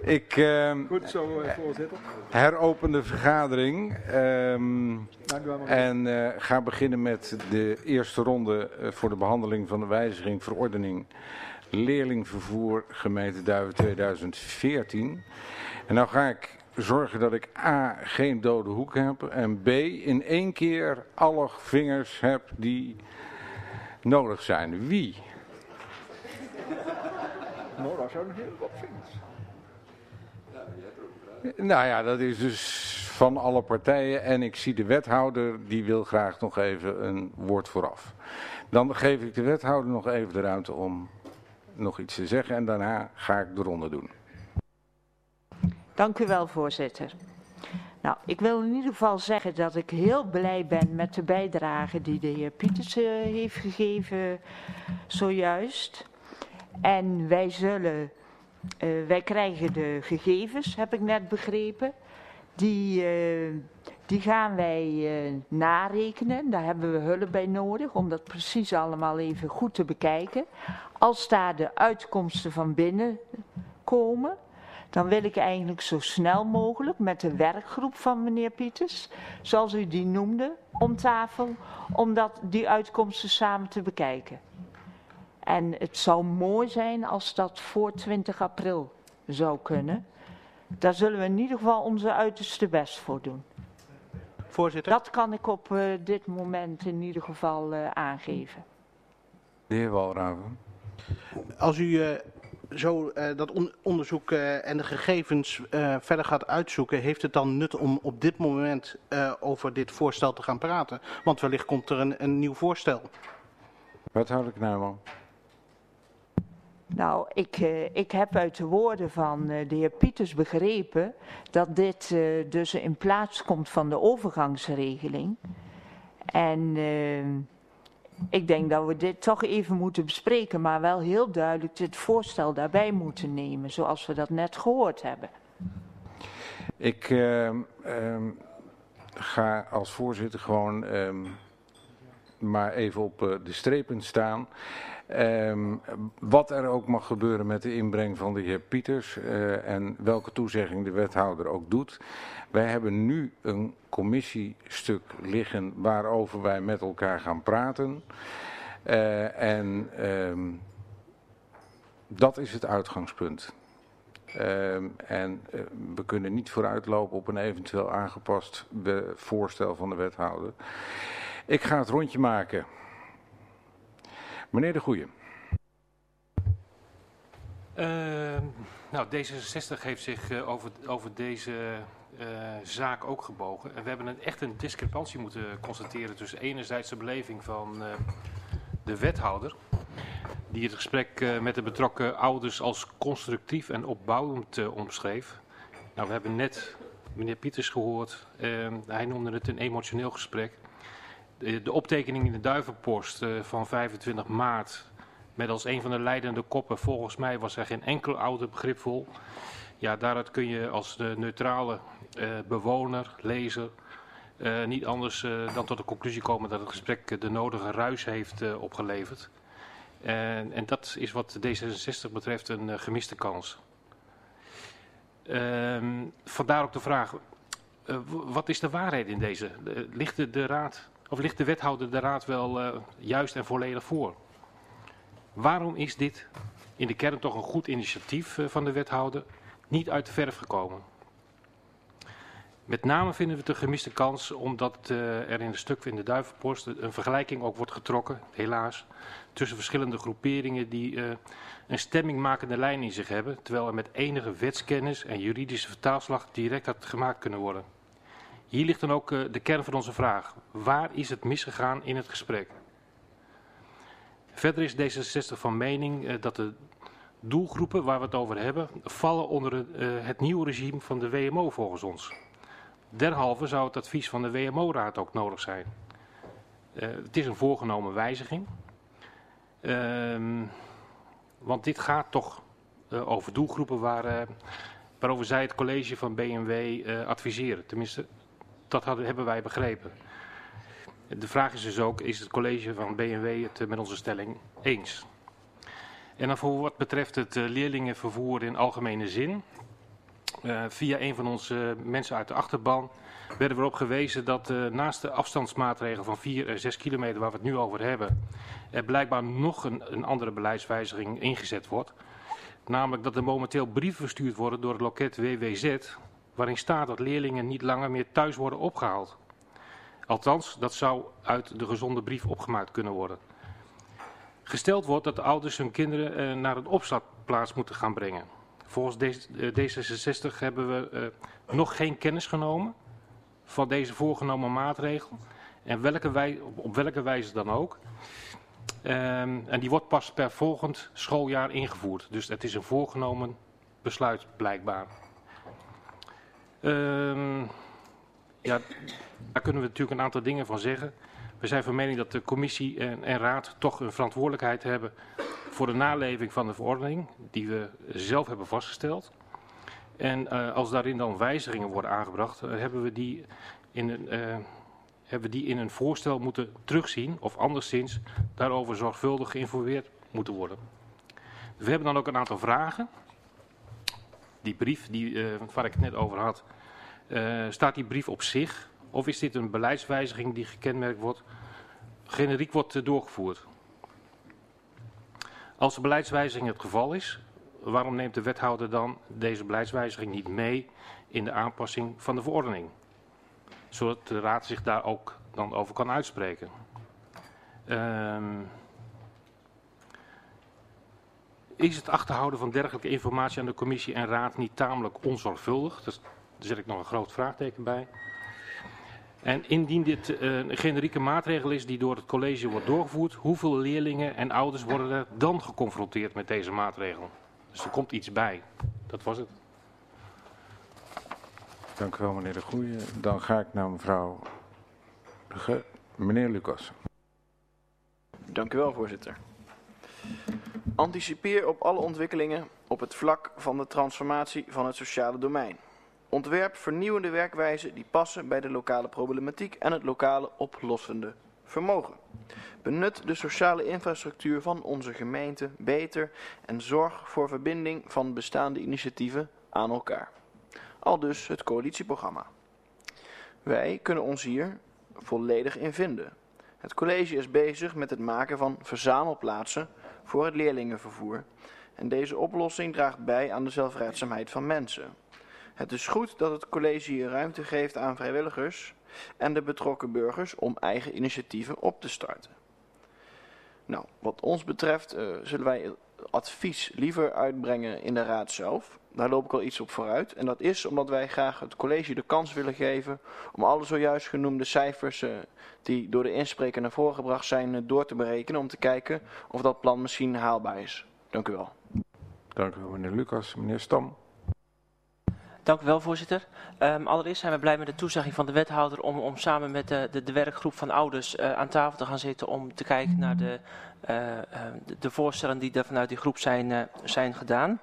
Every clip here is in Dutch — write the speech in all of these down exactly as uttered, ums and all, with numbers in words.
Ik uh, Goed zo, uh, voorzitter. heropen de vergadering um, en uh, ga beginnen met de eerste ronde uh, voor de behandeling van de wijziging verordening leerlingvervoer gemeente Duiven tweeduizend veertien. En nou ga ik zorgen dat ik A, geen dode hoek heb en B, in één keer alle vingers heb die nodig zijn. Wie? Nou, dat zijn heel wat vingers. Nou ja, dat is dus van alle partijen en ik zie de wethouder, die wil graag nog even een woord vooraf. Dan geef ik de wethouder nog even de ruimte om nog iets te zeggen en daarna ga ik de ronde doen. Dank u wel, voorzitter. Nou, ik wil in ieder geval zeggen dat ik heel blij ben met de bijdrage die de heer Pieters uh, heeft gegeven zojuist. En wij zullen, uh, wij krijgen de gegevens, heb ik net begrepen. Die, uh, die gaan wij uh, narekenen. Daar hebben we hulp bij nodig om dat precies allemaal even goed te bekijken. Als daar de uitkomsten van binnen komen, dan wil ik eigenlijk zo snel mogelijk met de werkgroep van meneer Pieters, zoals u die noemde, om tafel, om dat, die uitkomsten samen te bekijken. En het zou mooi zijn als dat voor twintig april zou kunnen. Daar zullen we in ieder geval onze uiterste best voor doen. Voorzitter. Dat kan ik op uh, dit moment in ieder geval uh, aangeven. De heer Walraven. Als u uh, zo uh, dat on onderzoek uh, en de gegevens uh, verder gaat uitzoeken, heeft het dan nut om op dit moment uh, over dit voorstel te gaan praten? Want wellicht komt er een, een nieuw voorstel. Wethouder Knuijman. Nou, ik, uh, ik heb uit de woorden van uh, de heer Pieters begrepen dat dit uh, dus in plaats komt van de overgangsregeling. En uh, ik denk dat we dit toch even moeten bespreken, maar wel heel duidelijk het voorstel daarbij moeten nemen, zoals we dat net gehoord hebben. Ik uh, um, ga als voorzitter gewoon um, maar even op uh, de strepen staan. Um, wat er ook mag gebeuren met de inbreng van de heer Pieters uh, en welke toezegging de wethouder ook doet. Wij hebben nu een commissiestuk liggen waarover wij met elkaar gaan praten. Uh, en um, dat is het uitgangspunt. Um, en uh, we kunnen niet vooruitlopen op een eventueel aangepast voorstel van de wethouder. Ik ga het rondje maken. Meneer De Goeie. Uh, nou, D zesenzestig heeft zich uh, over, over deze uh, zaak ook gebogen. En we hebben een, echt een discrepantie moeten constateren tussen enerzijds de beleving van uh, de wethouder, die het gesprek uh, met de betrokken ouders als constructief en opbouwend uh, omschreef. Nou, we hebben net meneer Pieters gehoord. Uh, hij noemde het een emotioneel gesprek. De, de optekening in de Duivenpost uh, van vijfentwintig maart met als een van de leidende koppen, volgens mij was er geen enkel ouder begripvol. Ja, daaruit kun je als de neutrale uh, bewoner, lezer, uh, niet anders uh, dan tot de conclusie komen dat het gesprek de nodige ruis heeft uh, opgeleverd. En, en dat is wat D zesenzestig betreft een uh, gemiste kans. Uh, vandaar ook de vraag, uh, wat is de waarheid in deze? Uh, ligt de, de raad... Of ligt de wethouder de raad wel uh, juist en volledig voor? Waarom is dit in de kern toch een goed initiatief uh, van de wethouder niet uit de verf gekomen? Met name vinden we het een gemiste kans omdat uh, er in de stuk in de Duivenpost een vergelijking ook wordt getrokken, helaas, tussen verschillende groeperingen die uh, een stemmingmakende lijn in zich hebben, terwijl er met enige wetskennis en juridische vertaalslag direct had gemaakt kunnen worden. Hier ligt dan ook uh, de kern van onze vraag. Waar is het misgegaan in het gesprek? Verder is D zesenzestig van mening uh, dat de doelgroepen waar we het over hebben vallen onder uh, het nieuwe regime van de W M O volgens ons. Derhalve zou het advies van de W M O-raad ook nodig zijn. Uh, het is een voorgenomen wijziging. Uh, want dit gaat toch uh, over doelgroepen waar, uh, waarover zij het college van B M W uh, adviseren. Tenminste, dat hadden, hebben wij begrepen. De vraag is dus ook, is het college van B M W het met onze stelling eens? En dan voor wat betreft het uh, leerlingenvervoer in algemene zin. Uh, via een van onze uh, mensen uit de achterban werden we erop gewezen dat uh, naast de afstandsmaatregel van vier en zes kilometer waar we het nu over hebben, er blijkbaar nog een, een andere beleidswijziging ingezet wordt. Namelijk dat er momenteel brieven verstuurd worden door het loket W W Z, waarin staat dat leerlingen niet langer meer thuis worden opgehaald. Althans, dat zou uit de gezonde brief opgemaakt kunnen worden. Gesteld wordt dat de ouders hun kinderen uh, naar een opslagplaats moeten gaan brengen. Volgens D zesenzestig hebben we uh, nog geen kennis genomen van deze voorgenomen maatregel. En welke wij, op welke wijze dan ook. Um, en die wordt pas per volgend schooljaar ingevoerd. Dus het is een voorgenomen besluit blijkbaar. Um, ja, daar kunnen we natuurlijk een aantal dingen van zeggen. We zijn van mening dat de commissie en, en raad toch een verantwoordelijkheid hebben voor de naleving van de verordening die we zelf hebben vastgesteld. En uh, als daarin dan wijzigingen worden aangebracht, uh, hebben, we die in een, uh, hebben we die in een voorstel moeten terugzien of anderszins daarover zorgvuldig geïnformeerd moeten worden. We hebben dan ook een aantal vragen. Die brief die, uh, waar ik het net over had, uh, staat die brief op zich? Of is dit een beleidswijziging die gekenmerkt wordt, generiek wordt uh, doorgevoerd? Als de beleidswijziging het geval is, waarom neemt de wethouder dan deze beleidswijziging niet mee in de aanpassing van de verordening? Zodat de raad zich daar ook dan over kan uitspreken. Um, is het achterhouden van dergelijke informatie aan de commissie en raad niet tamelijk onzorgvuldig? Dus, daar zet ik nog een groot vraagteken bij. En indien dit uh, een generieke maatregel is die door het college wordt doorgevoerd, hoeveel leerlingen en ouders worden er dan geconfronteerd met deze maatregel? Dus er komt iets bij. Dat was het. Dank u wel, meneer De Goeie. Dan ga ik naar mevrouw Ge meneer Lucas. Dank u wel, voorzitter. Anticipeer op alle ontwikkelingen op het vlak van de transformatie van het sociale domein. Ontwerp vernieuwende werkwijzen die passen bij de lokale problematiek en het lokale oplossende vermogen. Benut de sociale infrastructuur van onze gemeente beter en zorg voor verbinding van bestaande initiatieven aan elkaar. Aldus het coalitieprogramma. Wij kunnen ons hier volledig in vinden. Het college is bezig met het maken van verzamelplaatsen voor het leerlingenvervoer en deze oplossing draagt bij aan de zelfredzaamheid van mensen. Het is goed dat het college hier ruimte geeft aan vrijwilligers en de betrokken burgers om eigen initiatieven op te starten. Nou, wat ons betreft uh, zullen wij advies liever uitbrengen in de raad zelf. Daar loop ik al iets op vooruit. En dat is omdat wij graag het college de kans willen geven om alle zojuist genoemde cijfers uh, die door de inspreker naar voren gebracht zijn uh, door te berekenen. Om te kijken of dat plan misschien haalbaar is. Dank u wel. Dank u wel, meneer Lucas. Meneer Stam. Dank u wel, voorzitter. Um, allereerst zijn we blij met de toezegging van de wethouder om, om samen met de, de, de werkgroep van ouders uh, aan tafel te gaan zitten om te kijken naar de, uh, uh, de, de voorstellen die er vanuit die groep zijn, uh, zijn gedaan.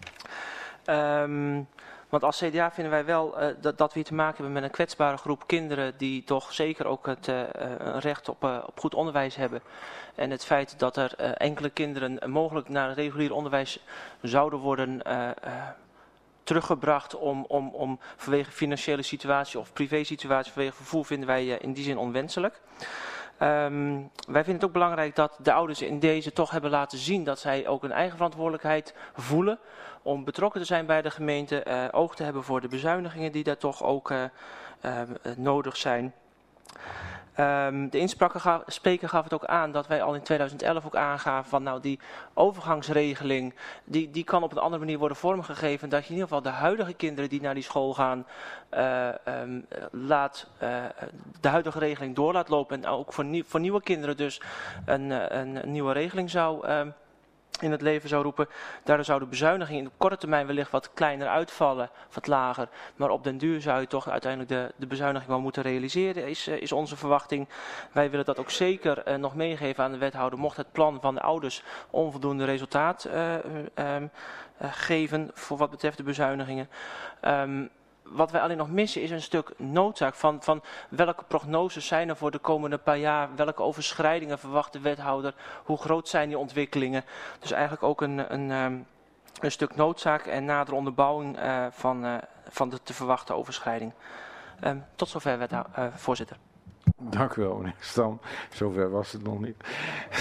Um, want als C D A vinden wij wel uh, dat, dat we hier te maken hebben met een kwetsbare groep kinderen die toch zeker ook het uh, een recht op, uh, op goed onderwijs hebben. En het feit dat er uh, enkele kinderen mogelijk naar het regulier onderwijs zouden worden uh, uh, teruggebracht om, om, om vanwege financiële situatie of privé situatie vanwege vervoer vinden wij uh, in die zin onwenselijk. Um, wij vinden het ook belangrijk dat de ouders in deze toch hebben laten zien dat zij ook een eigen verantwoordelijkheid voelen om betrokken te zijn bij de gemeente, uh, oog te hebben voor de bezuinigingen die daar toch ook uh, uh, nodig zijn. Um, de inspreker gaf het ook aan dat wij al in tweeduizend elf ook aangaven van nou die overgangsregeling, die, die kan op een andere manier worden vormgegeven. Dat je in ieder geval de huidige kinderen die naar die school gaan, uh, um, laat, uh, de huidige regeling door laat lopen. En ook voor, nieuw, voor nieuwe kinderen dus een, een, een nieuwe regeling zou uh, in het leven zou roepen. Daardoor zou de bezuiniging in de korte termijn wellicht wat kleiner uitvallen, wat lager. Maar op den duur zou je toch uiteindelijk de, de bezuiniging wel moeten realiseren, is, is onze verwachting. Wij willen dat ook zeker uh, nog meegeven aan de wethouder, mocht het plan van de ouders onvoldoende resultaat uh, uh, uh, geven voor wat betreft de bezuinigingen. Um, Wat wij alleen nog missen is een stuk noodzaak van, van welke prognoses zijn er voor de komende paar jaar, welke overschrijdingen verwacht de wethouder, hoe groot zijn die ontwikkelingen. Dus eigenlijk ook een, een, een stuk noodzaak en nadere onderbouwing uh, van, uh, van de te verwachten overschrijding. Um, tot zover, wethou- uh, voorzitter. Dank u wel, meneer Stam. Zover was het nog niet.